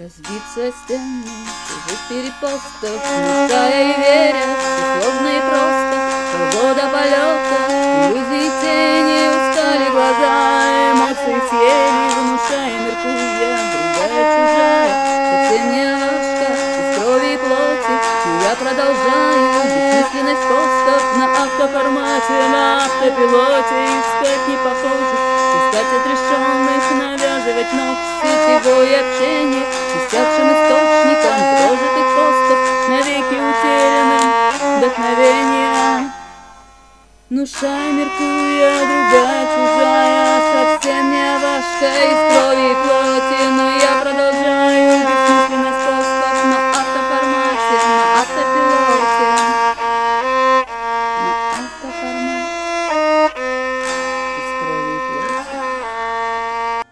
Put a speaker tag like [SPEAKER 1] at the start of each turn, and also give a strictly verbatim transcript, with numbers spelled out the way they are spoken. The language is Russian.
[SPEAKER 1] Разбиться стены чужих перепостов, мешая и веря, все сложно и просто. Свобода полета, иллюзии тени, устали глаза, эмоции съели, внушая, меркуя, другая чужая, совсем не Авашка, из крови и плоти. И я продолжаю бессмысленность постов на автоформате, на автопилоте, искать непохожих, искать отрешенных, навязывать ног сетевое общение, иссякшим источником прожитых постов, навеки утерянным вдохновением. Внушай, меркуя, другая чужая, совсем не Авашка, из крови и плоти.